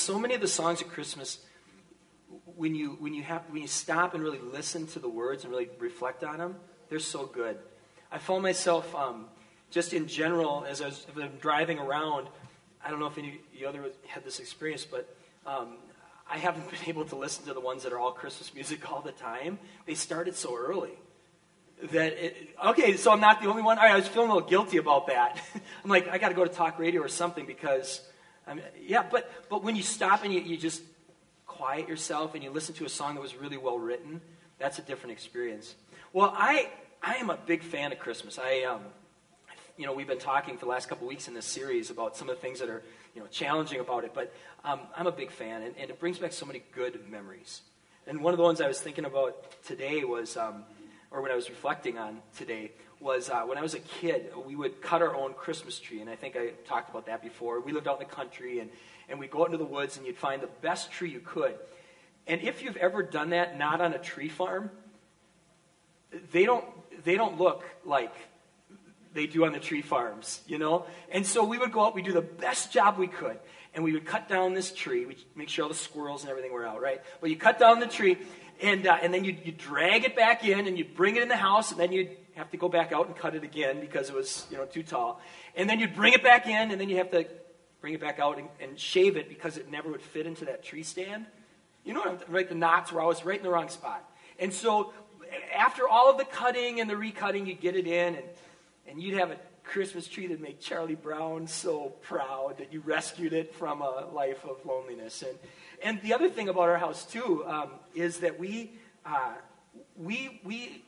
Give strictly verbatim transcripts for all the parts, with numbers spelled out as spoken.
so many of the songs at Christmas, when you when you have when you stop and really listen to the words and really reflect on them, they're so good. I found myself um, just in general as I was as I'm driving around. I don't know if any of you other had this experience, but um, I haven't been able to listen to the ones that are all Christmas music all the time. They started so early that it, okay, so I'm not the only one. All right, I was feeling a little guilty about that. I'm like, I got to go to talk radio or something because, I mean, yeah. But but when you stop and you, you just quiet yourself and you listen to a song that was really well written, that's a different experience. Well, I I am a big fan of Christmas. I um, you know, we've been talking for the last couple of weeks in this series about some of the things that are, you know, challenging about it. But um, I'm a big fan, and, and it brings back so many good memories. And one of the ones I was thinking about today was, um, or when I was reflecting on today, was uh, when I was a kid, we would cut our own Christmas tree. And I think I talked about that before. We lived out in the country, and, and we'd go out into the woods, and you'd find the best tree you could. And if you've ever done that, not on a tree farm, they don't they don't look like they do on the tree farms, you know? And so we would go out, we'd do the best job we could, and we would cut down this tree. We'd make sure all the squirrels and everything were out, right? Well, you cut down the tree, and uh, and then you'd, you'd drag it back in, and you'd bring it in the house, and then you'd have to go back out and cut it again because it was, you know, too tall. And then you'd bring it back in, and then you have to bring it back out and, and shave it because it never would fit into that tree stand. You know, right? The knots were always right in the wrong spot. And so after all of the cutting and the recutting, you'd get it in, and And you'd have a Christmas tree that made Charlie Brown so proud that you rescued it from a life of loneliness. And and the other thing about our house too um, is that we uh, we we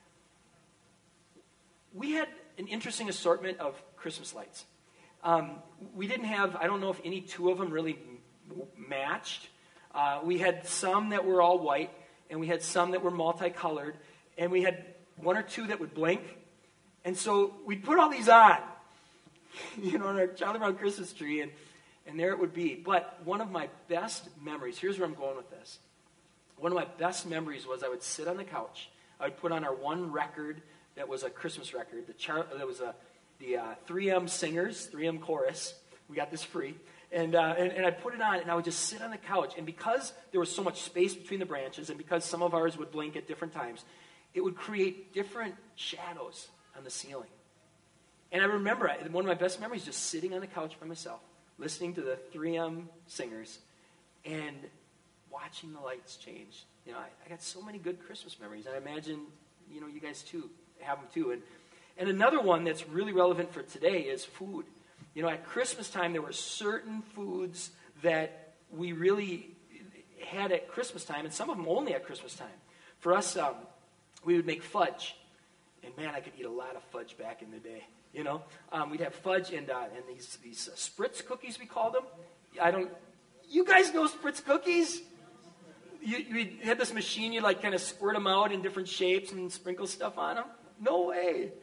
we had an interesting assortment of Christmas lights. Um, we didn't have, I don't know if any two of them really matched. Uh, we had some that were all white, and we had some that were multicolored, and we had one or two that would blink. And so we'd put all these on, you know, on our Charlie Brown Christmas tree, and, and there it would be. But one of my best memories, here's where I'm going with this. One of my best memories was I would sit on the couch. I would put on our one record that was a Christmas record. The Char- that was a, the uh, three M Singers, three M Chorus. We got this free. And, uh, and, and I'd put it on, and I would just sit on the couch. And because there was so much space between the branches, and because some of ours would blink at different times, it would create different shadows on the ceiling. And I remember one of my best memories just sitting on the couch by myself, listening to the three M Singers and watching the lights change. You know, I, I got so many good Christmas memories. And I imagine, you know, you guys too have them too. And and another one that's really relevant for today is food. You know, at Christmas time, there were certain foods that we really had at Christmas time, and some of them only at Christmas time. For us, um, we would make fudge. And man, I could eat a lot of fudge back in the day. You know, um, we'd have fudge and uh, and these these uh, Spritz cookies, we called them. I don't. You guys know Spritz cookies? You, you had this machine. You like kind of squirt them out in different shapes and sprinkle stuff on them. No way.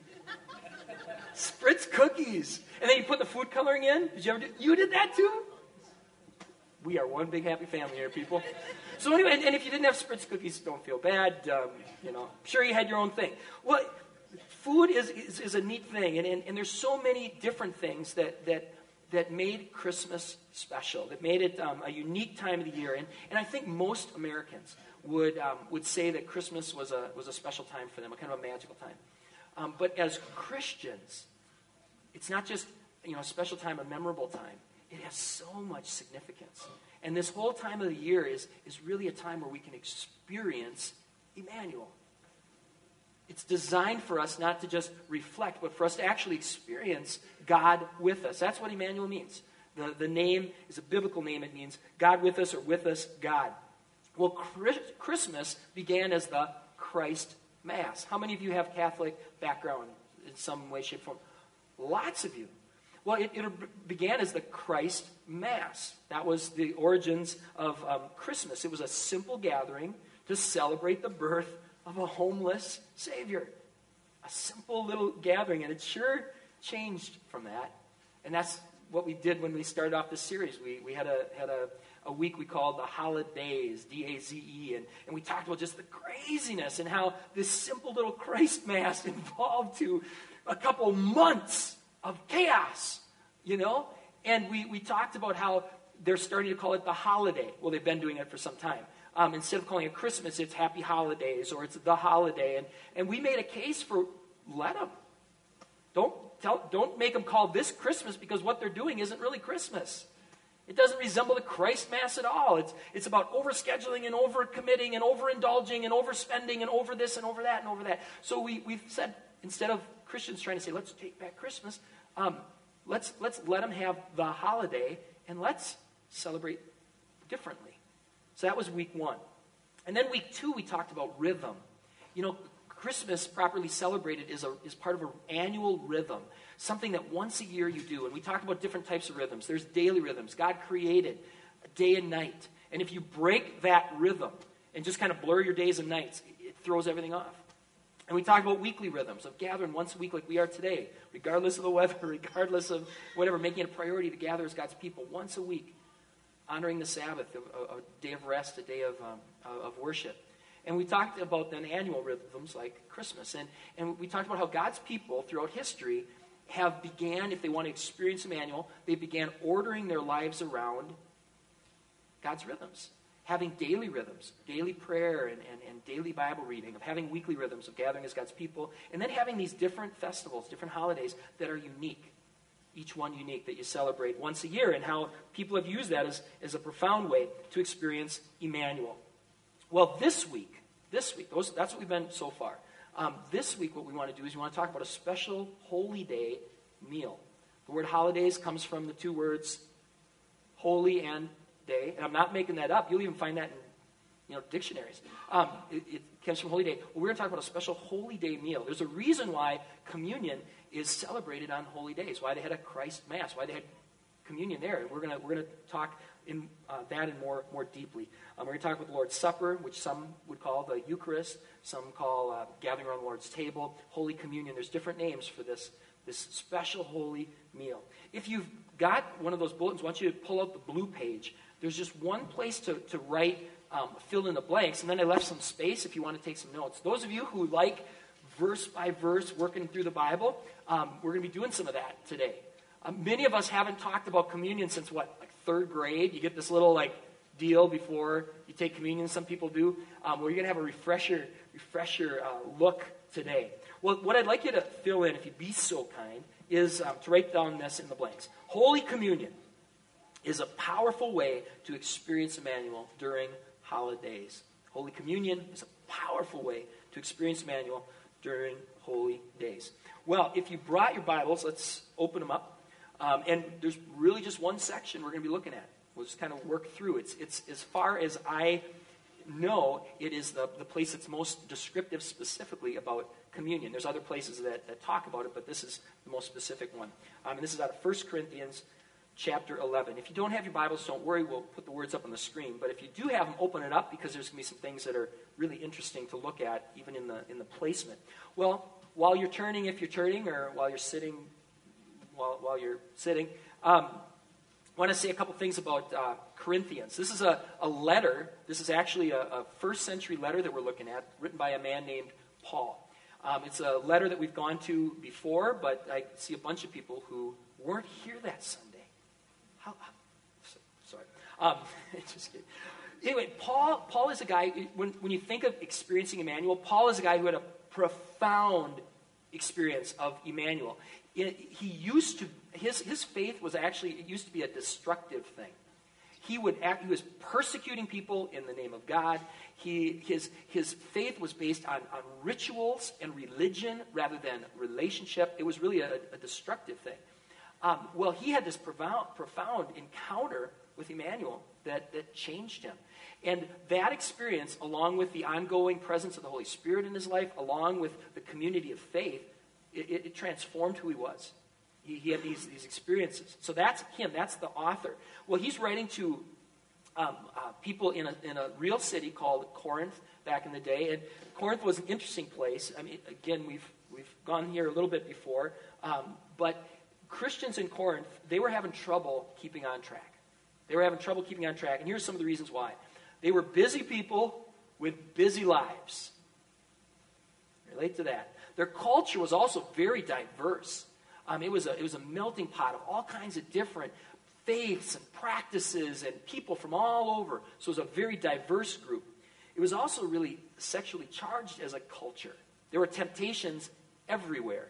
Spritz cookies, and then you put the food coloring in. Did you ever do? You did that too? We are one big happy family here, people. So anyway, and, and if you didn't have Spritz cookies, don't feel bad. Um, you know, I'm sure you had your own thing. Well, food is, is, is a neat thing, and, and, and there's so many different things that that that made Christmas special, that made it um, a unique time of the year. And, and I think most Americans would um, would say that Christmas was a was a special time for them, a kind of a magical time. Um, but as Christians, it's not just, you know, a special time, a memorable time. It has so much significance. And this whole time of the year is, is really a time where we can experience Emmanuel. It's designed for us not to just reflect, but for us to actually experience God with us. That's what Emmanuel means. The, the name is a biblical name. It means God with us, or with us, God. Well, Christmas began as the Christ Mass. How many of you have Catholic background in some way, shape, form? Lots of you. Well, it, it began as the Christ Mass. That was the origins of um, Christmas. It was a simple gathering to celebrate the birth of a homeless Savior. A simple little gathering, and it sure changed from that. And that's what we did when we started off this series. We we had a had a, a week we called the Holidays, D A Z E, and, and we talked about just the craziness and how this simple little Christ Mass evolved to a couple months of chaos, you know? And we, we talked about how they're starting to call it the holiday. Well, they've been doing it for some time. Um, instead of calling it Christmas, it's Happy Holidays, or it's the holiday. And, and we made a case for, let them. Don't, tell, don't make them call this Christmas, because what they're doing isn't really Christmas. It doesn't resemble the Christ Mass at all. It's, it's about overscheduling and overcommitting and overindulging and overspending and over this and over that and over that. So we, we've said, instead of Christians trying to say, let's take back Christmas, um, let's, let's let them have the holiday, and let's celebrate differently. So that was week one. And then week two, we talked about rhythm. You know, Christmas, properly celebrated, is, a, is part of an annual rhythm, something that once a year you do. And we talked about different types of rhythms. There's daily rhythms. God created day and night. And if you break that rhythm and just kind of blur your days and nights, it throws everything off. And we talked about weekly rhythms of gathering once a week like we are today, regardless of the weather, regardless of whatever, making it a priority to gather as God's people once a week, honoring the Sabbath, a, a day of rest, a day of, um, of worship. And we talked about then annual rhythms like Christmas. And, and we talked about how God's people throughout history have began, if they want to experience Emmanuel, they began ordering their lives around God's rhythms. Having daily rhythms, daily prayer and, and, and daily Bible reading, of having weekly rhythms of gathering as God's people, and then having these different festivals, different holidays that are unique. Each one unique, that you celebrate once a year, and how people have used that as, as a profound way to experience Emmanuel. Well, this week, this week, those, that's what we've been so far. Um, this week, what we want to do is we want to talk about a special holy day meal. The word holidays comes from the two words holy and day, and I'm not making that up. You'll even find that in you know, dictionaries. Um, it, it comes from holy day. Well, we're going to talk about a special holy day meal. There's a reason why communion is celebrated on holy days, why they had a Christ Mass, why they had communion there. And we're going to we're going to talk in uh, that and more more deeply. Um, we're going to talk about the Lord's Supper, which some would call the Eucharist, some call uh, gathering around the Lord's table, Holy Communion. There's different names for this, this special holy meal. If you've got one of those bulletins, I want you to pull out the blue page. There's just one place to, to write, um, fill in the blanks, and then I left some space if you want to take some notes. Those of you who like verse by verse working through the Bible, um, we're going to be doing some of that today. Um, many of us haven't talked about communion since, what, like third grade? You get this little, like, deal before you take communion, some people do, um, where you're going to have a refresher, refresher uh, look today. Well, what I'd like you to fill in, if you'd be so kind, is um, to write down this in the blanks. Holy Communion is a powerful way to experience Emmanuel during holidays. Holy Communion is a powerful way to experience Emmanuel during holy days. Well, if you brought your Bibles, let's open them up. Um, and there's really just one section we're going to be looking at. We'll just kind of work through. It's, it's as far as I know, it is the, the place that's most descriptive specifically about communion. There's other places that, that talk about it, but this is the most specific one. Um, and this is out of First Corinthians chapter eleven. If you don't have your Bibles, don't worry. We'll put the words up on the screen. But if you do have them, open it up, because there's going to be some things that are really interesting to look at, even in the in the placement. Well, while you're turning, if you're turning, or while you're sitting, while while you're sitting, um, I want to say a couple things about uh, Corinthians. This is a, a letter. This is actually a, a first century letter that we're looking at, written by a man named Paul. Um, it's a letter that we've gone to before, but I see a bunch of people who weren't here that Sunday. How, how, sorry. Um, just kidding. Anyway, Paul, Paul is a guy, when, when you think of experiencing Emmanuel, Paul is a guy who had a profound experience of Emmanuel. It, he used to, his, his faith was actually, it used to be a destructive thing. He would act, he was persecuting people in the name of God. He, his, his faith was based on, on rituals and religion rather than relationship. It was really a, a destructive thing. Um, well, he had this profound, profound encounter with Emmanuel that, that changed him. And that experience, along with the ongoing presence of the Holy Spirit in his life, along with the community of faith, it, it, it transformed who he was. He, he had these, these experiences. So that's him. That's the author. Well, he's writing to um, uh, people in a, in a real city called Corinth back in the day. And Corinth was an interesting place. I mean, again, we've, we've gone here a little bit before. Um, but Christians in Corinth, they were having trouble keeping on track. They were having trouble keeping on track. And here's some of the reasons why. They were busy people with busy lives. Relate to that. Their culture was also very diverse. Um, it was a, it was a melting pot of all kinds of different faiths and practices and people from all over. So it was a very diverse group. It was also really sexually charged as a culture. There were temptations everywhere.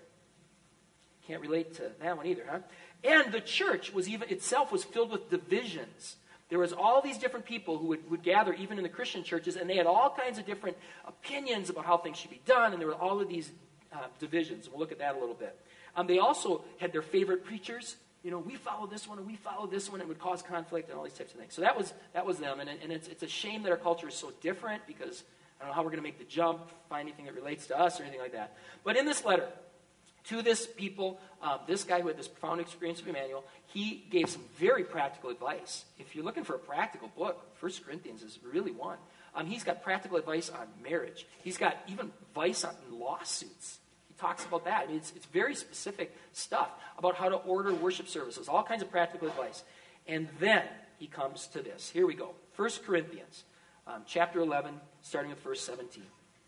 Can't relate to that one either, huh? And the church was even itself was filled with divisions. There was all these different people who would, would gather even in the Christian churches, and they had all kinds of different opinions about how things should be done, and there were all of these uh, divisions. We'll look at that a little bit. Um, they also had their favorite preachers. You know, we follow this one, and we follow this one, and it would cause conflict and all these types of things. So that was that was them, and, and it's, it's a shame that our culture is so different, because I don't know how we're going to make the jump, find anything that relates to us or anything like that. But in this letter, to this people, uh, this guy who had this profound experience of Emmanuel, he gave some very practical advice. If you're looking for a practical book, First Corinthians is really one. Um, he's got practical advice on marriage. He's got even advice on lawsuits. He talks about that. I mean, it's, it's very specific stuff about how to order worship services, all kinds of practical advice. And then he comes to this. Here we go. First Corinthians, um, chapter eleven, starting with verse seventeen.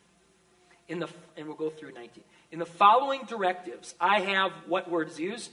In the, and we'll go through nineteen. In the following directives, I have, what word is used?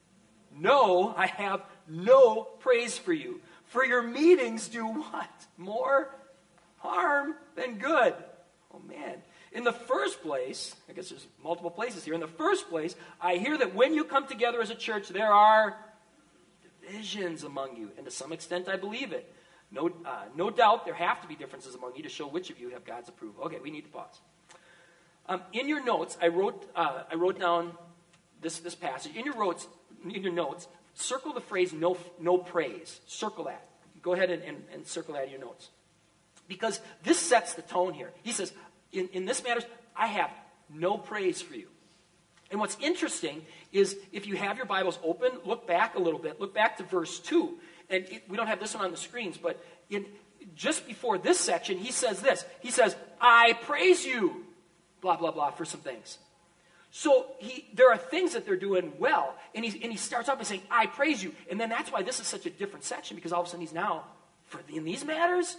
No, I have no praise for you. For your meetings do what? More harm than good. Oh, man. In the first place, I guess there's multiple places here. In the first place, I hear that when you come together as a church, there are divisions among you. And to some extent, I believe it. No, uh, no doubt there have to be differences among you to show which of you have God's approval. Okay, we need to pause. Um, in your notes, I wrote uh, I wrote down this, this passage. In your notes, in your notes, circle the phrase no, no praise. Circle that. Go ahead and, and, and circle that in your notes. Because this sets the tone here. He says, in, in this matter, I have no praise for you. And what's interesting is if you have your Bibles open, look back a little bit. Look back to verse two. And it, we don't have this one on the screens, but in just before this section, he says this. He says, I praise you. Blah, blah, blah, for some things. So he, there are things that they're doing well, and he, and he starts off by saying, I praise you. And then that's why this is such a different section, because all of a sudden he's now, for in these matters,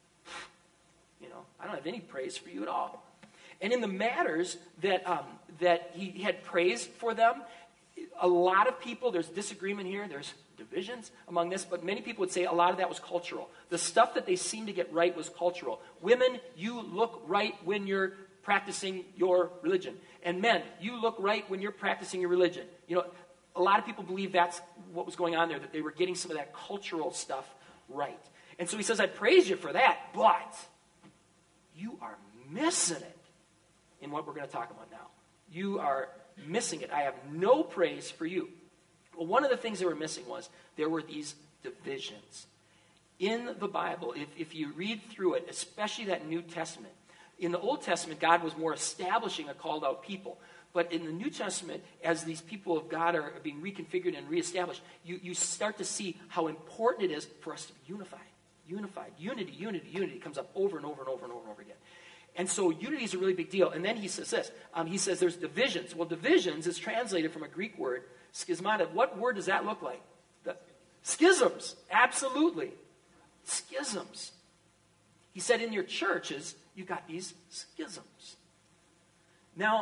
you know, I don't have any praise for you at all. And in the matters that, um, that he had praise for them, a lot of people, there's disagreement here, there's divisions among this, but many people would say a lot of that was cultural. The stuff that they seemed to get right was cultural. Women, you look right when you're practicing your religion. And men, you look right when you're practicing your religion. You know, a lot of people believe that's what was going on there, that they were getting some of that cultural stuff right. And so he says, I praise you for that, but you are missing it in what we're going to talk about now. You are missing it. I have no praise for you. Well, one of the things they were missing was there were these divisions. In the Bible, if, if you read through it, especially that New Testament, in the Old Testament, God was more establishing a called out people. But in the New Testament, as these people of God are being reconfigured and reestablished, you, you start to see how important it is for us to be unified. Unified. Unity, unity, unity comes up over and over and over and over and over again. And so unity is a really big deal. And then he says this. Um, he says there's divisions. Well, divisions is translated from a Greek word, schismata. What word does that look like? The, schisms. Absolutely. Schisms. He said in your churches, you've got these schisms. Now,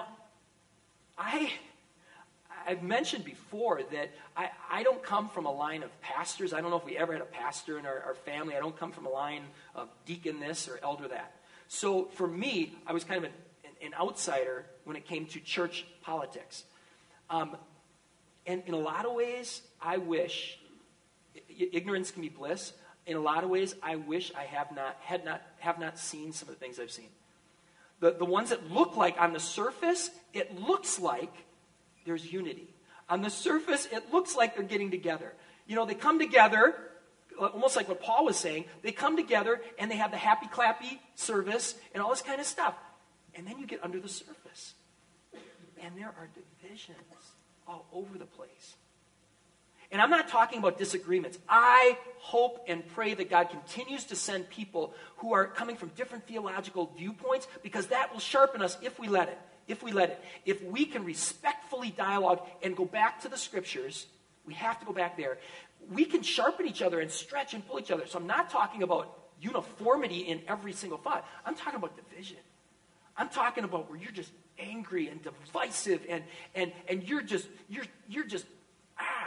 I, I've mentioned before that I, I don't come from a line of pastors. I don't know if we ever had a pastor in our, our family. I don't come from a line of deacon this or elder that. So for me, I was kind of an, an outsider when it came to church politics. Um, and in a lot of ways, I wish, ignorance can be bliss. In a lot of ways, I wish I have not had not have not seen some of the things I've seen. The the ones that look like on the surface, it looks like there's unity. On the surface, it looks like they're getting together. You know, they come together, almost like what Paul was saying. They come together and they have the happy clappy service and all this kind of stuff. And then you get under the surface, and there are divisions all over the place. And I'm not talking about disagreements. I hope and pray that God continues to send people who are coming from different theological viewpoints, because that will sharpen us if we let it. If we let it. If we can respectfully dialogue and go back to the scriptures, we have to go back there. We can sharpen each other and stretch and pull each other. So I'm not talking about uniformity in every single thought. I'm talking about division. I'm talking about where you're just angry and divisive and and and you're just you're you're just ah.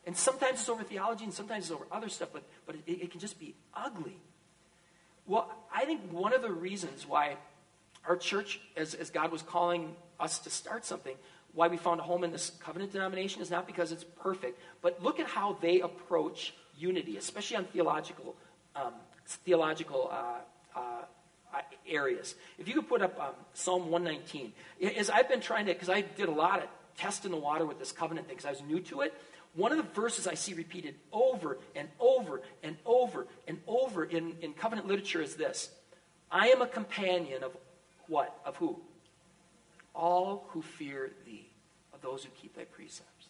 And sometimes it's over theology and sometimes it's over other stuff, but, but it, it can just be ugly. Well, I think one of the reasons why our church, as, as God was calling us to start something, why we found a home in this covenant denomination is not because it's perfect, but look at how they approach unity, especially on theological um, theological uh, uh, areas. If you could put up um, Psalm one nineteen. As I've been trying to, because I did a lot of testing the water with this covenant thing, because I was new to it, one of the verses I see repeated over and over and over and over in, in covenant literature is this: I am a companion of what? Of who? All who fear thee, of those who keep thy precepts.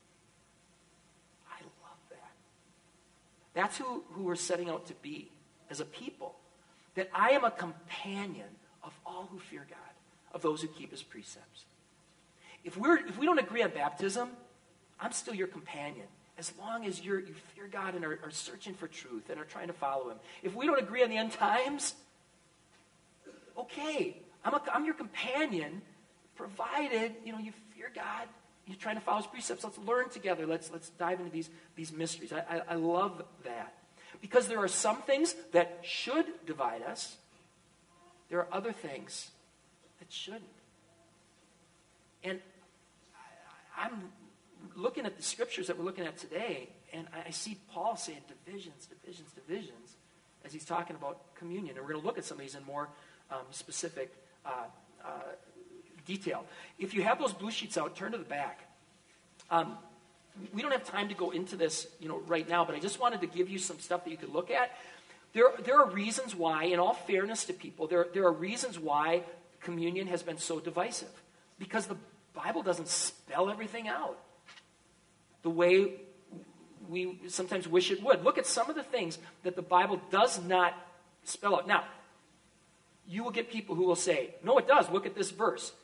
I love that. That's who, who we're setting out to be as a people. That I am a companion of all who fear God, of those who keep his precepts. If we're if we don't agree on baptism, I'm still your companion. As long as you're, you fear God and are, are searching for truth and are trying to follow him. If we don't agree on the end times, okay, I'm, a, I'm your companion, provided, you know, you fear God, you're trying to follow his precepts. Let's learn together. Let's, let's dive into these, these mysteries. I, I, I love that. Because there are some things that should divide us. There are other things that shouldn't. And I, I'm looking at the scriptures that we're looking at today, and I see Paul saying divisions, divisions, divisions, as he's talking about communion. And we're going to look at some of these in more um, specific uh, uh, detail. If you have those blue sheets out, turn to the back. Um, we don't have time to go into this, you know, right now, but I just wanted to give you some stuff that you could look at. There, there are reasons why, in all fairness to people, there, there are reasons why communion has been so divisive. Because the Bible doesn't spell everything out the way we sometimes wish it would. Look at some of the things that the Bible does not spell out. Now, you will get people who will say, no, it does. Look at this verse.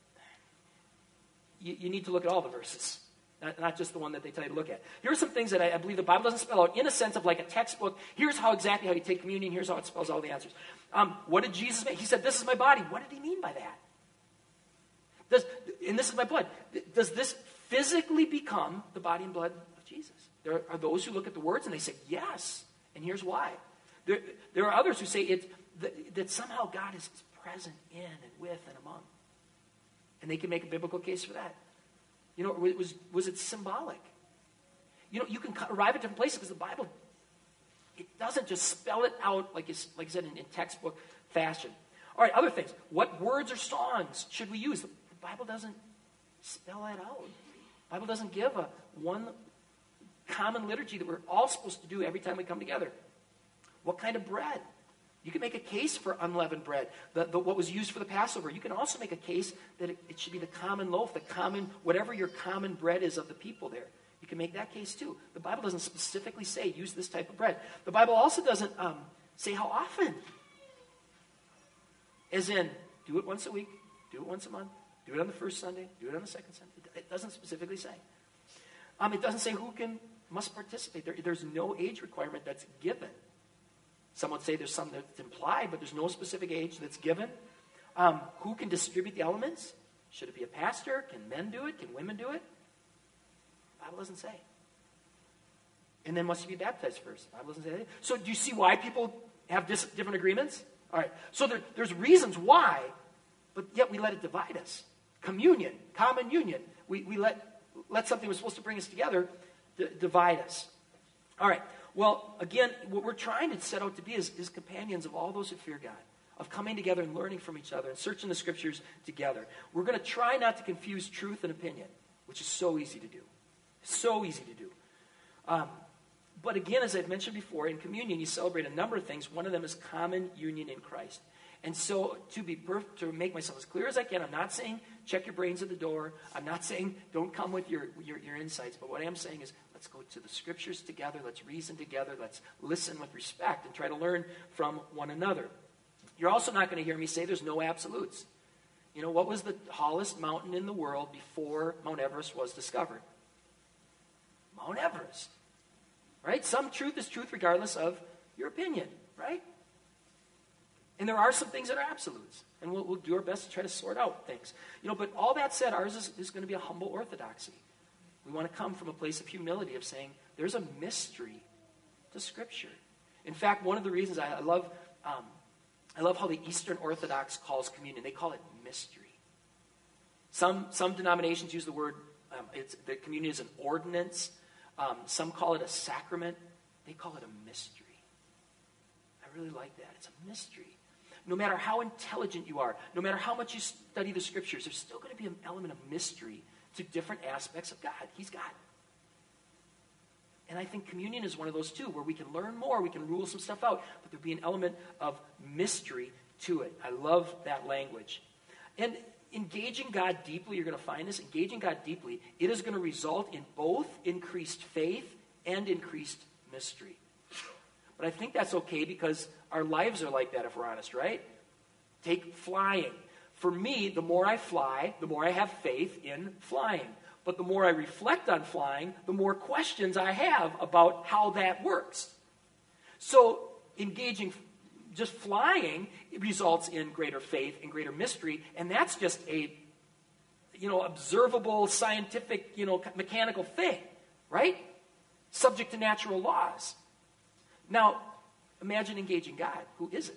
You, you need to look at all the verses, not, not just the one that they tell you to look at. Here are some things that I, I believe the Bible doesn't spell out in a sense of like a textbook. Here's how exactly how you take communion. Here's how it spells all the answers. Um, what did Jesus make? He said, this is my body. What did he mean by that? Does, and this is my blood. Does this physically become the body and blood of Jesus? There are those who look at the words and they say, yes. And here's why. There, there are others who say it, that, that somehow God is present in and with and among. And they can make a biblical case for that. You know, was, was it symbolic? You know, you can arrive at different places because the Bible, it doesn't just spell it out like, it's, like I said in, in textbook fashion. All right, other things. What words or songs should we use? The Bible doesn't spell that out. The Bible doesn't give a one common liturgy that we're all supposed to do every time we come together. What kind of bread? You can make a case for unleavened bread, the, the, what was used for the Passover. You can also make a case that it, it should be the common loaf, the common, whatever your common bread is of the people there. You can make that case too. The Bible doesn't specifically say use this type of bread. The Bible also doesn't um, say how often. As in, do it once a week, do it once a month, do it on the first Sunday, do it on the second Sunday. It doesn't specifically say. Um, it doesn't say who can must participate. There, there's no age requirement that's given. Some would say there's some that's implied, but there's no specific age that's given. Um, who can distribute the elements? Should it be a pastor? Can men do it? Can women do it? The Bible doesn't say. And then must you be baptized first? The Bible doesn't say that. So do you see why people have dis- different agreements? All right. So there, there's reasons why, but yet we let it divide us. Communion, common union. We, we let, let something that was supposed to bring us together d- divide us. All right. Well, again, what we're trying to set out to be is, is companions of all those who fear God, of coming together and learning from each other and searching the scriptures together. We're going to try not to confuse truth and opinion, which is so easy to do. So easy to do. Um, but again, as I've mentioned before, in communion you celebrate a number of things. One of them is common union in Christ. And so to be perf- to make myself as clear as I can, I'm not saying check your brains at the door. I'm not saying don't come with your, your, your insights. But what I am saying is let's go to the scriptures together. Let's reason together. Let's listen with respect and try to learn from one another. You're also not going to hear me say there's no absolutes. You know, what was the tallest mountain in the world before Mount Everest was discovered? Mount Everest. Right? Some truth is truth regardless of your opinion. Right? And there are some things that are absolutes. And we'll, we'll do our best to try to sort out things. You know, but all that said, ours is, is going to be a humble orthodoxy. We want to come from a place of humility, of saying, there's a mystery to Scripture. In fact, one of the reasons I, I love um, I love how the Eastern Orthodox calls communion. They call it mystery. Some some denominations use the word, um, it's, the communion is an ordinance. Um, some call it a sacrament. They call it a mystery. I really like that. It's a mystery. No matter how intelligent you are, no matter how much you study the Scriptures, there's still going to be an element of mystery to different aspects of God. He's God. And I think communion is one of those too, where we can learn more, we can rule some stuff out, but there'll be an element of mystery to it. I love that language. And engaging God deeply, you're going to find this, engaging God deeply, it is going to result in both increased faith and increased mystery. But I think that's okay because our lives are like that if we're honest, right? Take flying. For me, the more I fly, the more I have faith in flying. But the more I reflect on flying, the more questions I have about how that works. So engaging, just flying, it results in greater faith and greater mystery, and that's just a, you know, observable, scientific, you know, mechanical thing, right? Subject to natural laws. Now, imagine engaging God, who isn't.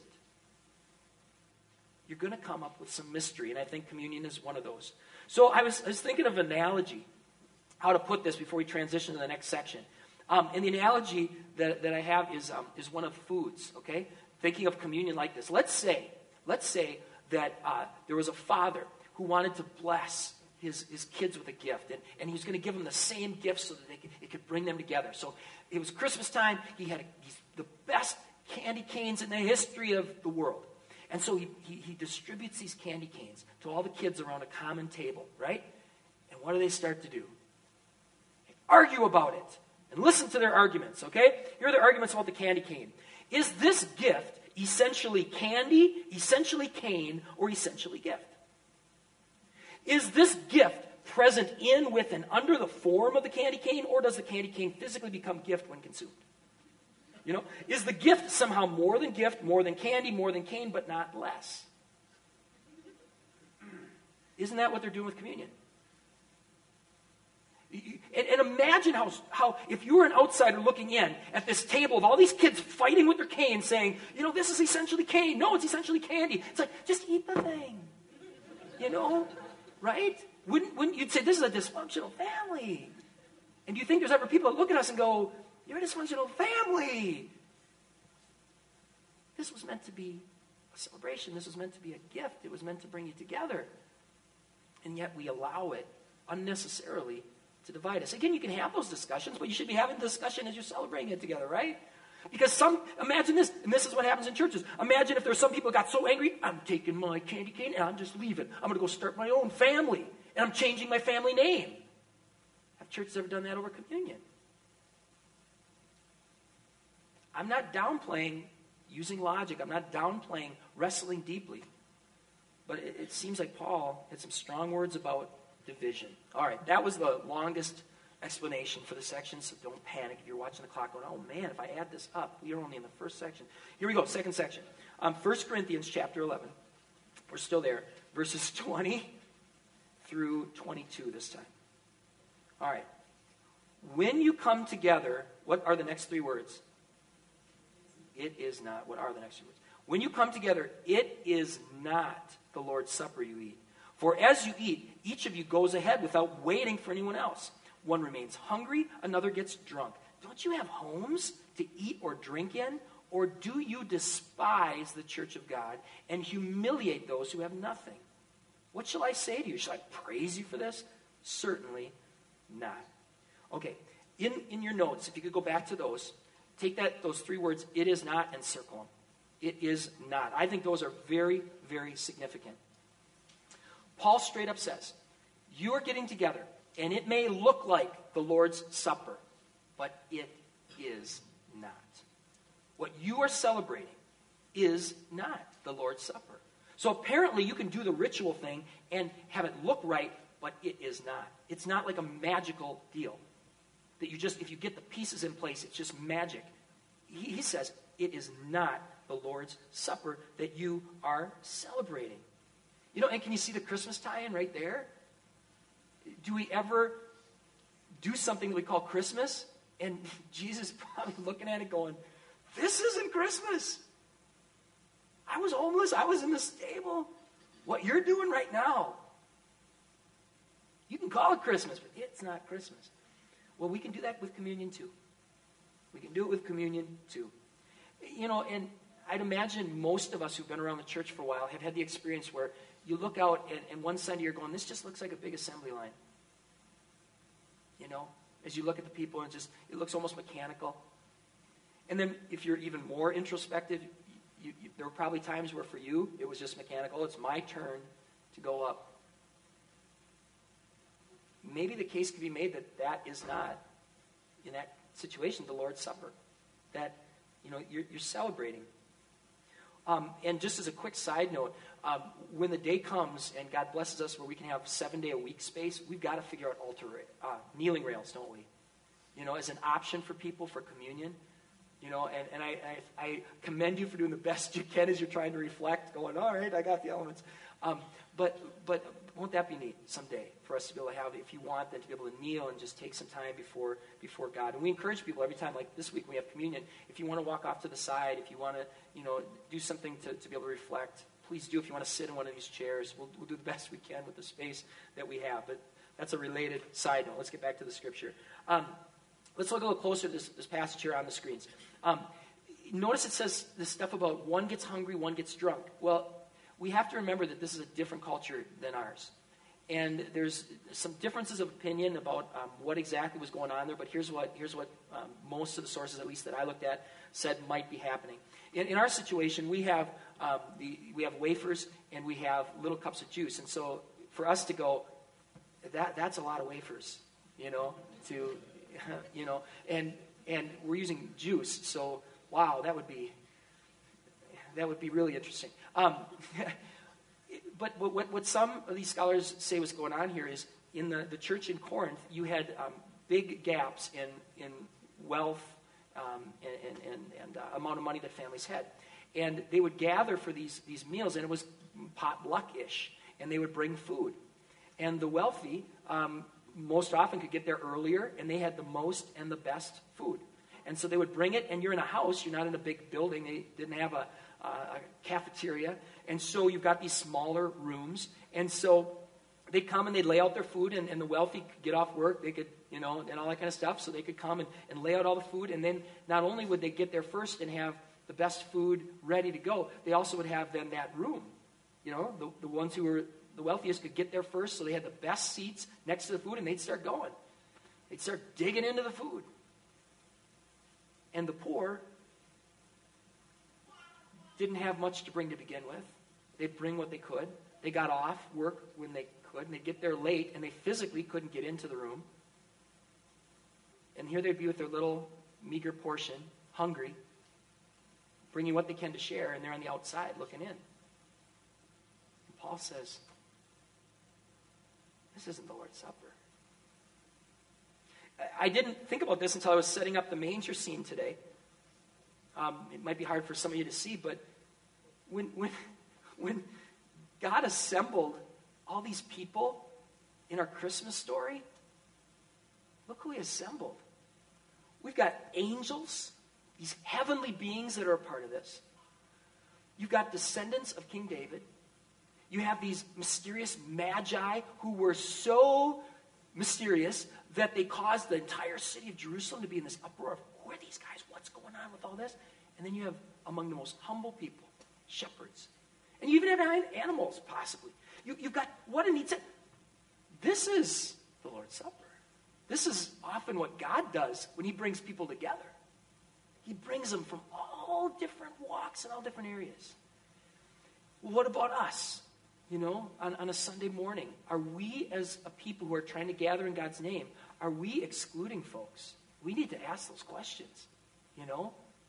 You're going to come up with some mystery, and I think communion is one of those. So I was, I was thinking of an analogy, how to put this before we transition to the next section. Um, and the analogy that, that I have is, um, is one of foods, okay? Thinking of communion like this. Let's say, let's say that uh, there was a father who wanted to bless his, his kids with a gift, and, and he was going to give them the same gift so that they could, it could bring them together. So it was Christmas time. He had a, he's the best candy canes in the history of the world. And so he, he, he distributes these candy canes to all the kids around a common table, right? And what do they start to do? They argue about it. And listen to their arguments, okay? Here are their arguments about the candy cane. Is this gift essentially candy, essentially cane, or essentially gift? Is this gift present in, with, and under the form of the candy cane, or does the candy cane physically become gift when consumed? You know, is the gift somehow more than gift, more than candy, more than cane, but not less? Isn't that what they're doing with communion? And, and imagine how, how, if you were an outsider looking in at this table of all these kids fighting with their cane saying, you know, this is essentially cane. No, it's essentially candy. It's like, just eat the thing. You know, right? Wouldn't, wouldn't you'd say, this is a dysfunctional family. And do you think there's ever people that look at us and go, you're a dysfunctional family? This was meant to be a celebration. This was meant to be a gift. It was meant to bring you together. And yet we allow it unnecessarily to divide us. Again, you can have those discussions, but you should be having the discussion as you're celebrating it together, right? Because some, imagine this, and this is what happens in churches. Imagine if there's some people who got so angry, I'm taking my candy cane and I'm just leaving. I'm going to go start my own family, and I'm changing my family name. Have churches ever done that over communion? I'm not downplaying using logic. I'm not downplaying wrestling deeply. But it, it seems like Paul had some strong words about division. All right, that was the longest explanation for the section, so don't panic if you're watching the clock going, oh man, if I add this up, we are only in the first section. Here we go, second section. Um, First Corinthians chapter eleven. We're still there. Verses twenty through twenty-two this time. All right. When you come together, what are the next three words? It is not. What are the next three words? When you come together, it is not the Lord's Supper you eat. For as you eat, each of you goes ahead without waiting for anyone else. One remains hungry, another gets drunk. Don't you have homes to eat or drink in? Or do you despise the church of God and humiliate those who have nothing? What shall I say to you? Shall I praise you for this? Certainly not. Okay, in, in your notes, if you could go back to those, take that those three words, it is not, and circle them. It is not. I think those are very, very significant. Paul straight up says, you are getting together, and it may look like the Lord's Supper, but it is not. What you are celebrating is not the Lord's Supper. So apparently you can do the ritual thing and have it look right, but it is not. It's not like a magical deal. That you just, if you get the pieces in place, it's just magic. He, he says, it is not the Lord's Supper that you are celebrating. You know, and can you see the Christmas tie-in right there? Do we ever do something that we call Christmas, and Jesus probably looking at it going, this isn't Christmas. I was homeless. I was in the stable. What you're doing right now, you can call it Christmas, but it's not Christmas. Well, we can do that with communion too. We can do it with communion too. You know, and I'd imagine most of us who've been around the church for a while have had the experience where you look out and, and one Sunday you're going, this just looks like a big assembly line. You know, as you look at the people, and just it looks almost mechanical. And then if you're even more introspective, you, you, there were probably times where for you it was just mechanical. It's my turn to go up. Maybe the case could be made that that is not, in that situation, the Lord's Supper. That, you know, you're, you're celebrating. Um, and just as a quick side note, um, when the day comes and God blesses us where we can have seven-day-a-week space, we've got to figure out altar, uh, kneeling rails, don't we? You know, as an option for people for communion. You know, and, and I, I, I commend you for doing the best you can as you're trying to reflect, going, all right, I got the elements. Um, but but won't that be neat someday for us to be able to have, if you want, then to be able to kneel and just take some time before before God. And we encourage people every time, like this week we have communion, if you want to walk off to the side, if you want to, you know, do something to, to be able to reflect, please do. If you want to sit in one of these chairs, we'll, we'll do the best we can with the space that we have. But that's a related side note. Let's get back to the scripture. Um, let's look a little closer at this, this passage here on the screens. Um, notice it says this stuff about one gets hungry, one gets drunk. Well, we have to remember that this is a different culture than ours. And there's some differences of opinion about um, what exactly was going on there, but here's what here's what um, most of the sources, at least that I looked at, said might be happening. In, in our situation, we have um, the we have wafers and we have little cups of juice, and so for us to go, that that's a lot of wafers, you know, to you know, and and we're using juice, so wow, that would be that would be really interesting. Um, But what, what some of these scholars say was going on here is in the, the church in Corinth, you had um, big gaps in, in wealth um, and, and, and uh, amount of money that families had. And they would gather for these, these meals, and it was potluck-ish, and they would bring food. And the wealthy um, most often could get there earlier, and they had the most and the best food. And so they would bring it, and you're in a house, you're not in a big building, they didn't have a Uh, a cafeteria, and so you've got these smaller rooms, and so they'd come and they'd lay out their food, and, and the wealthy could get off work, they could, you know, and all that kind of stuff, so they could come and, and lay out all the food, and then not only would they get there first and have the best food ready to go, they also would have then that room, you know, the, the ones who were the wealthiest could get there first, so they had the best seats next to the food, and they'd start going. They'd start digging into the food. And the poor didn't have much to bring to begin with. They'd bring what they could. They got off work when they could, and they'd get there late, and they physically couldn't get into the room. And here they'd be with their little meager portion, hungry, bringing what they can to share, and they're on the outside looking in. And Paul says, this isn't the Lord's Supper. I didn't think about this until I was setting up the manger scene today. Um, it might be hard for some of you to see, but when, when, when God assembled all these people in our Christmas story, look who he assembled. We've got angels, these heavenly beings that are a part of this. You've got descendants of King David. You have these mysterious magi who were so mysterious that they caused the entire city of Jerusalem to be in this uproar of, who are these guys? What's going on with all this? And then you have among the most humble people, shepherds. And you even have animals, possibly. You, you've got, what a neat set. This is the Lord's Supper. This is often what God does when he brings people together. He brings them from all different walks and all different areas. Well, what about us? You know, on, on a Sunday morning, are we as a people who are trying to gather in God's name, are we excluding folks? We need to ask those questions, you know?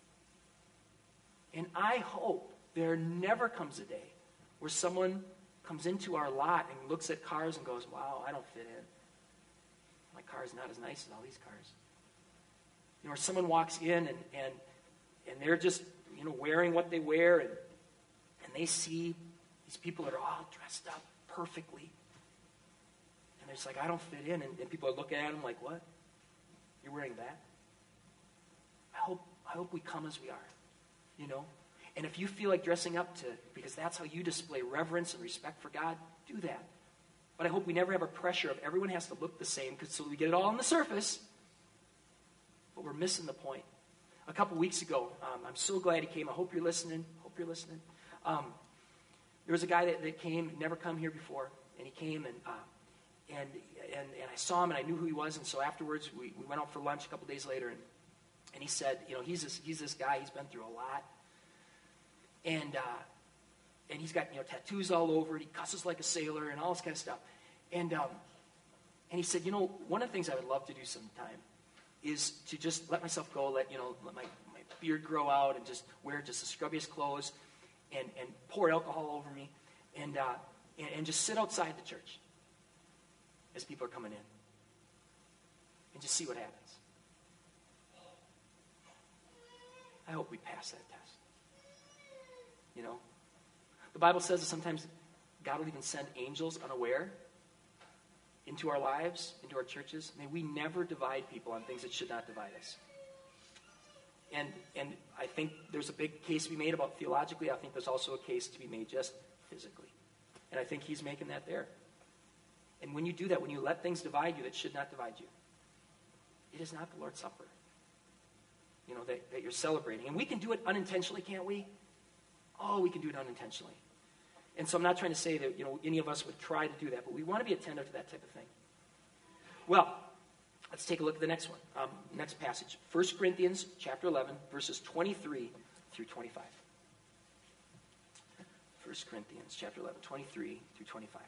And I hope there never comes a day where someone comes into our lot and looks at cars and goes, wow, I don't fit in. My car is not as nice as all these cars. You know, or someone walks in and, and, and they're just, you know, wearing what they wear, and, and they see these people that are all dressed up perfectly. And it's like, I don't fit in. And, and people are looking at them like, what? You're wearing that? I hope, I hope we come as we are, you know? And if you feel like dressing up to, because that's how you display reverence and respect for God, do that. But I hope we never have a pressure of everyone has to look the same because so we get it all on the surface. But we're missing the point. A couple weeks ago, um, I'm so glad he came. I hope you're listening. Hope you're listening. Um, there was a guy that, that came, never come here before, and he came and uh, and and and I saw him and I knew who he was. And so afterwards, we, we went out for lunch a couple days later, and and he said, you know, he's this he's this guy. He's been through a lot. And uh, and he's got, you know, tattoos all over, and he cusses like a sailor and all this kind of stuff. And um, and he said, you know, one of the things I would love to do sometime is to just let myself go, let, you know, let my, my beard grow out and just wear just the scrubbiest clothes and, and pour alcohol over me and, uh, and and just sit outside the church as people are coming in and just see what happens. I hope we pass that test. You know, the Bible says that sometimes God will even send angels unaware into our lives, into our churches. May we never divide people on things that should not divide us. And and I think there's a big case to be made about theologically. I think there's also a case to be made just physically. And I think he's making that there. And when you do that, when you let things divide you that should not divide you, it is not the Lord's Supper, you know, that, that you're celebrating. And we can do it unintentionally, can't we? Oh, we can do it unintentionally. And so I'm not trying to say that, you know, any of us would try to do that, but we want to be attentive to that type of thing. Well, let's take a look at the next one. Um, next passage. First Corinthians chapter eleven, verses twenty-three through twenty-five. First Corinthians chapter eleven, twenty-three through twenty-five.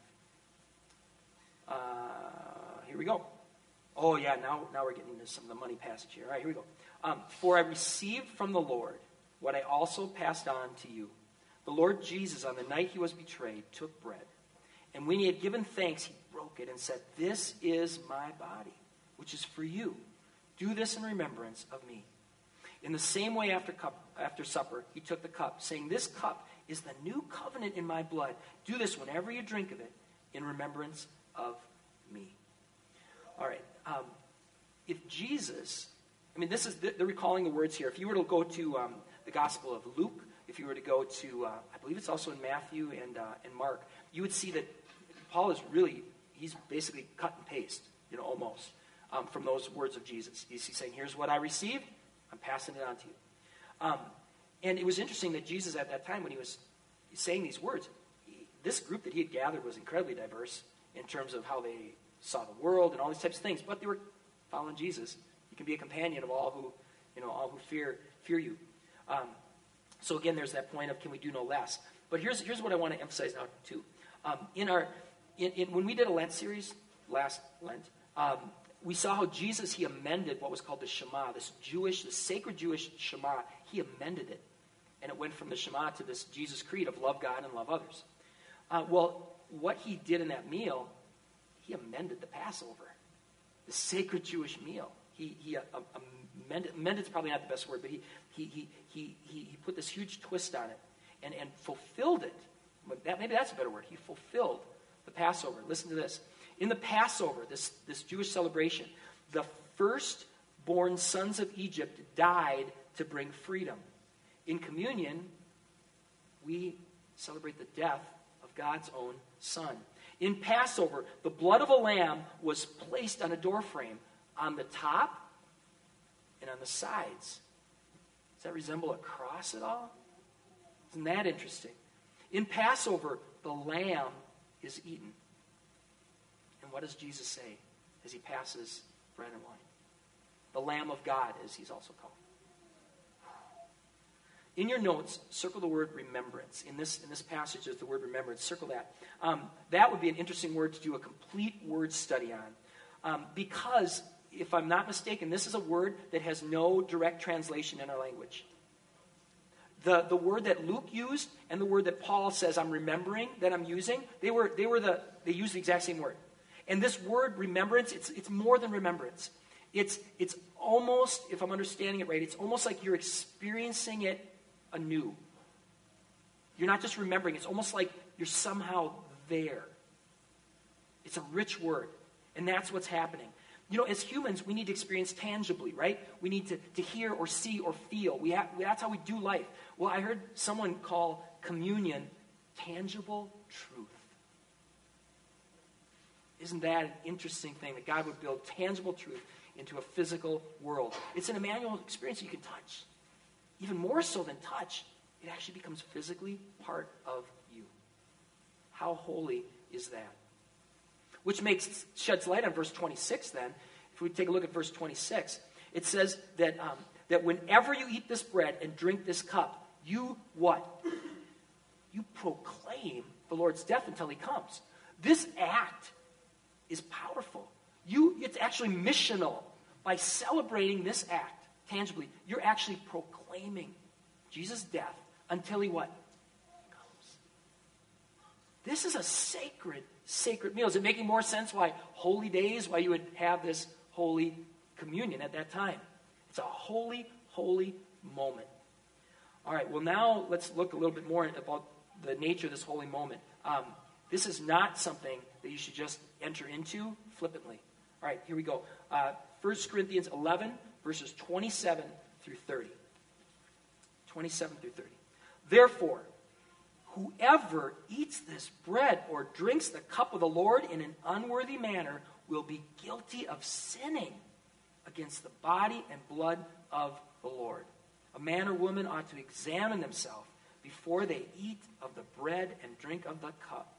Uh, here we go. Oh, yeah, now, now we're getting into some of the money passage here. All right, here we go. Um, For I received from the Lord what I also passed on to you. The Lord Jesus, on the night he was betrayed, took bread. And when he had given thanks, he broke it and said, "This is my body, which is for you. Do this in remembrance of me." In the same way, after, cup, after supper, he took the cup, saying, "This cup is the new covenant in my blood. Do this whenever you drink of it in remembrance of me." All right. Um, if Jesus, I mean, this is, they're recalling the words here. If you were to go to um, the Gospel of Luke, if you were to go to, uh, I believe it's also in Matthew and uh, and Mark, you would see that Paul is really, he's basically cut and paste, you know, almost, um, from those words of Jesus. He's, he's saying, here's what I received, I'm passing it on to you. Um, and it was interesting that Jesus at that time, when he was saying these words, he, this group that he had gathered was incredibly diverse in terms of how they saw the world and all these types of things, but they were following Jesus. You can be a companion of all who, you know, all who fear fear you. Um, So again, there's that point of can we do no less? But here's here's what I want to emphasize now too. Um, in our in, in when we did a Lent series last Lent, um, we saw how Jesus, he amended what was called the Shema, this Jewish, the sacred Jewish Shema. He amended it, and it went from the Shema to this Jesus creed of love God and love others. Uh, well, what he did in that meal, he amended the Passover, the sacred Jewish meal. He he uh, amended. Amended is probably not the best word, but he he he he he, he put this huge twist on it, and and fulfilled it. That, maybe that's a better word. He fulfilled the Passover. Listen to this. In the Passover, this, this Jewish celebration, the firstborn sons of Egypt died to bring freedom. In communion, we celebrate the death of God's own Son. In Passover, the blood of a lamb was placed on a doorframe on the top and on the sides. Does that resemble a cross at all? Isn't that interesting? In Passover, the lamb is eaten. And what does Jesus say as he passes bread and wine? The Lamb of God, as he's also called. In your notes, circle the word remembrance. In this, in this passage, there's the word remembrance. Circle that. Um, that would be an interesting word to do a complete word study on. Um, because, if I'm not mistaken, this is a word that has no direct translation in our language. The, the word that Luke used and the word that Paul says I'm remembering, that I'm using, they were they were the they used the exact same word. And this word remembrance, it's it's more than remembrance. It's it's almost, if I'm understanding it right, it's almost like you're experiencing it anew. You're not just remembering, it's almost like you're somehow there. It's a rich word. And that's what's happening. You know, as humans, we need to experience tangibly, right? We need to, to hear or see or feel. We have, that's how we do life. Well, I heard someone call communion tangible truth. Isn't that an interesting thing, that God would build tangible truth into a physical world? It's an Emmanuel experience you can touch. Even more so than touch, it actually becomes physically part of you. How holy is that? Which makes sheds light on verse twenty-six then. If we take a look at verse twenty-six, it says that, um, that whenever you eat this bread and drink this cup, you what? You proclaim the Lord's death until he comes. This act is powerful. You, it's actually missional. By celebrating this act tangibly, you're actually proclaiming Jesus' death until he what? Comes. This is a sacred, sacred meal. Is it making more sense why holy days, why you would have this holy communion at that time? It's a holy, holy moment. All right, well now let's look a little bit more about the nature of this holy moment. Um, this is not something that you should just enter into flippantly. All right, here we go. Uh, First Corinthians eleven, verses twenty-seven through thirty. twenty-seven through thirty. Therefore, whoever eats this bread or drinks the cup of the Lord in an unworthy manner will be guilty of sinning against the body and blood of the Lord. A man or woman ought to examine themselves before they eat of the bread and drink of the cup.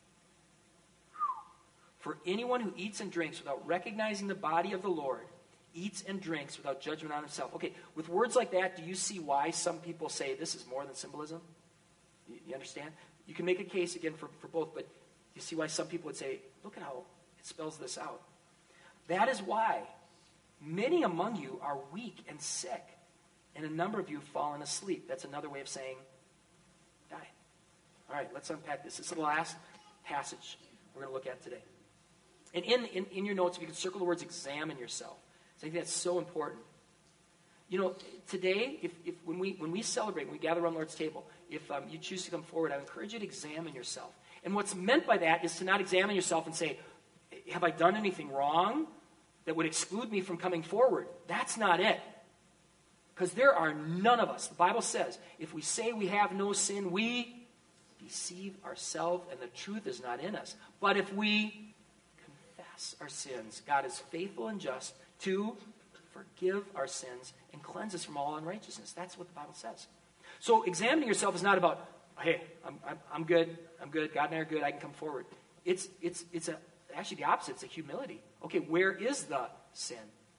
For anyone who eats and drinks without recognizing the body of the Lord eats and drinks without judgment on himself. Okay, with words like that, do you see why some people say this is more than symbolism? You, you understand? You can make a case again for, for both, but you see why some people would say, look at how it spells this out. That is why many among you are weak and sick, and a number of you have fallen asleep. That's another way of saying died. All right, let's unpack this. This is the last passage we're going to look at today. And in, in, in your notes, if you can circle the words examine yourself. So I think that's so important. You know, today, if, if when we when we celebrate, when we gather around the Lord's table, if um, you choose to come forward, I encourage you to examine yourself. And what's meant by that is to not examine yourself and say, have I done anything wrong that would exclude me from coming forward? That's not it. Because there are none of us. The Bible says, if we say we have no sin, we deceive ourselves and the truth is not in us. But if we confess our sins, God is faithful and just to forgive our sins and cleanse us from all unrighteousness. That's what the Bible says. So examining yourself is not about, hey, I'm, I'm, I'm good, I'm good, God and I are good, I can come forward. It's, it's, it's a, actually the opposite. It's a humility. Okay, where is the sin?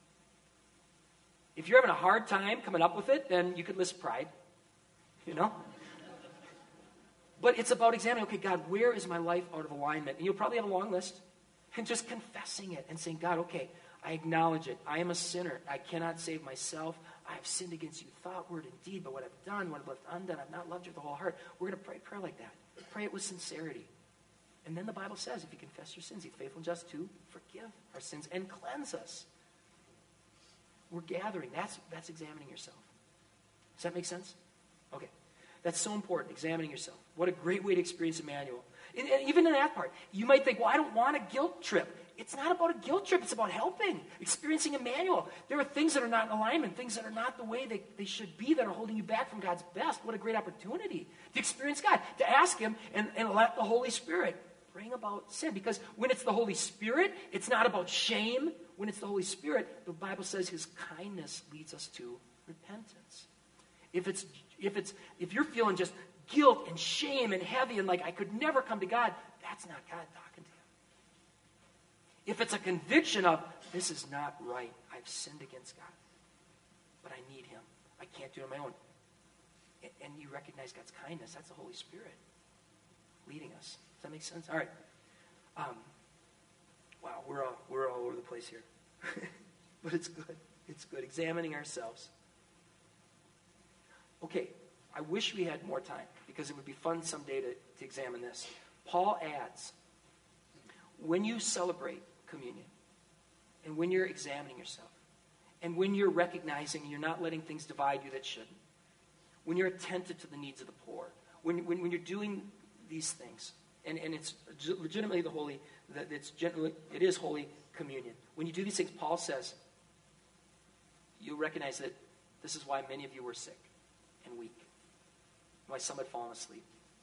If you're having a hard time coming up with it, then you could list pride, you know? But it's about examining, okay, God, where is my life out of alignment? And you'll probably have a long list. And just confessing it and saying, God, okay, I acknowledge it. I am a sinner. I cannot save myself. I have sinned against you, thought, word, and deed, but what I've done, what I've left undone, I've not loved you with the whole heart. We're going to pray a prayer like that. Pray it with sincerity. And then the Bible says, if you confess your sins, he's faithful and just to forgive our sins and cleanse us. We're gathering. That's, that's examining yourself. Does that make sense? Okay. That's so important, examining yourself. What a great way to experience Emmanuel. And, and even in that part, you might think, well, I don't want a guilt trip. It's not about a guilt trip. It's about helping, experiencing Emmanuel. There are things that are not in alignment, things that are not the way they, they should be, that are holding you back from God's best. What a great opportunity to experience God, to ask him and, and let the Holy Spirit bring about sin. Because when it's the Holy Spirit, it's not about shame. When it's the Holy Spirit, the Bible says his kindness leads us to repentance. If it's if it's if you're feeling just guilt and shame and heavy and like I could never come to God, that's not God talking to you. If it's a conviction of this is not right, I've sinned against God, but I need him. I can't do it on my own. And you recognize God's kindness, that's the Holy Spirit leading us. Does that make sense? All right. Um, wow, we're all we're all over the place here. But it's good. It's good. Examining ourselves. Okay, I wish we had more time because it would be fun someday to, to examine this. Paul adds, when you celebrate communion, and when you're examining yourself, and when you're recognizing you're not letting things divide you that shouldn't, when you're attentive to the needs of the poor, when, when, when you're doing these things, and, and it's legitimately the holy, that it's generally, it is Holy communion. When you do these things, Paul says, you'll recognize that this is why many of you were sick and weak, why some had fallen asleep.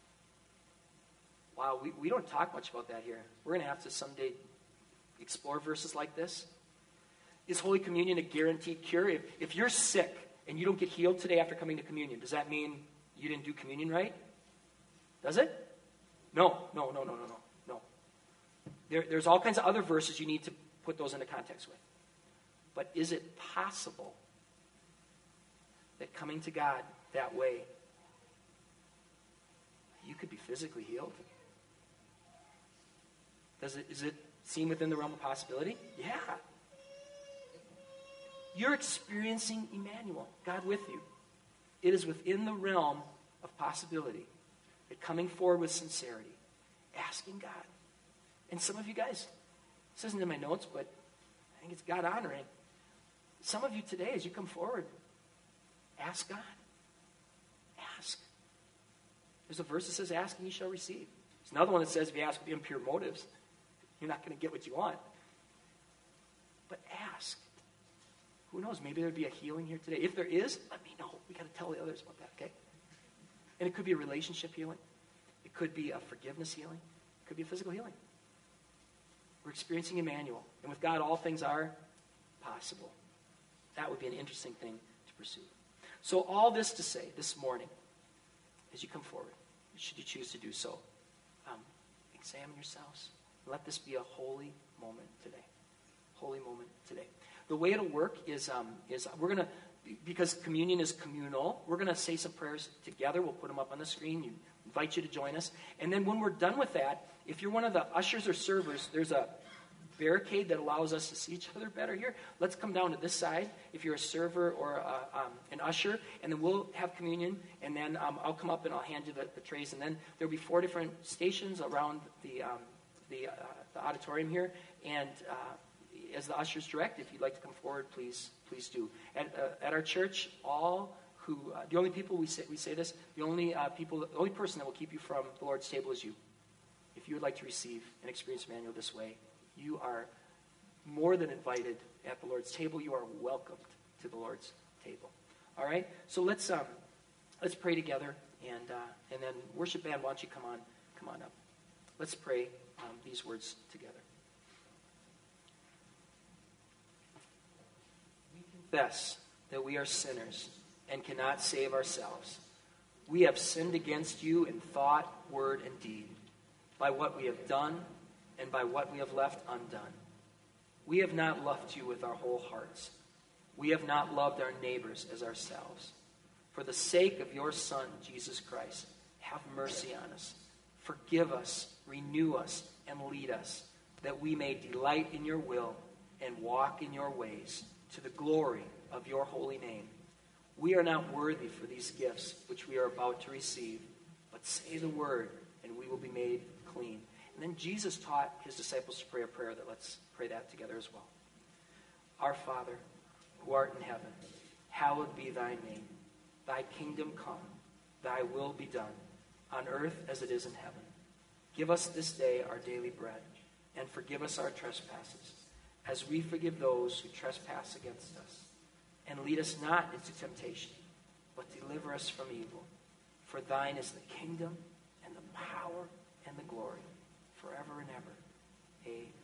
Wow, we, we don't talk much about that here. We're going to have to someday explore verses like this. Is Holy Communion a guaranteed cure? If, if you're sick and you don't get healed today after coming to communion, does that mean you didn't do communion right? Does it? No, no, no, no, no, no, no. There, there's all kinds of other verses you need to put those into context with. But is it possible that coming to God that way, you could be physically healed? Does it, is it seem within the realm of possibility? Yeah. You're experiencing Emmanuel, God with you. It is within the realm of possibility that coming forward with sincerity, asking God. And some of you guys, this isn't in my notes, but I think it's God honoring. Some of you today, as you come forward, ask God. Ask. There's a verse that says, ask and you shall receive. There's another one that says, if you ask with impure motives, you're not going to get what you want. But ask. Who knows? Maybe there'd be a healing here today. If there is, let me know. We got to tell the others about that, okay? And it could be a relationship healing. It could be a forgiveness healing. It could be a physical healing. We're experiencing Emmanuel. And with God, all things are possible. That would be an interesting thing to pursue. So all this to say, this morning, as you come forward, should you choose to do so, um, examine yourselves. Let this be a holy moment today. Holy moment today. The way it'll work is, um, is we're going to, because communion is communal, we're going to say some prayers together. We'll put them up on the screen. We invite you to join us. And then when we're done with that, if you're one of the ushers or servers, there's a barricade that allows us to see each other better here. Let's come down to this side if you're a server or a, um, an usher, and then we'll have communion, and then um, I'll come up and I'll hand you the, the trays, and then there'll be four different stations around the, um, the, uh, the auditorium here, and uh, as the ushers direct, if you'd like to come forward, please, please do. At, uh, at our church, all who, uh, the only people we say, we say this, the only uh, people, the only person that will keep you from the Lord's table is you. If you would like to receive and experience Emmanuel this way, you are more than invited at the Lord's table. You are welcomed to the Lord's table. All right? So let's um, let's pray together, and uh, and then worship band, why don't you come on, come on up? Let's pray um, these words together. We confess that we are sinners and cannot save ourselves. We have sinned against you in thought, word, and deed, by what we have done and by what we have left undone. We have not loved you with our whole hearts. We have not loved our neighbors as ourselves. For the sake of your Son, Jesus Christ, have mercy on us. Forgive us, renew us, and lead us, that we may delight in your will and walk in your ways, to the glory of your holy name. We are not worthy for these gifts which we are about to receive, but say the word, and we will be made clean. And then Jesus taught his disciples to pray a prayer that let's pray that together as well. Our Father, who art in heaven, hallowed be thy name. Thy kingdom come, thy will be done, on earth as it is in heaven. Give us this day our daily bread, and forgive us our trespasses, as we forgive those who trespass against us. And lead us not into temptation, but deliver us from evil. For thine is the kingdom, and the power, and the glory, forever and ever. Amen.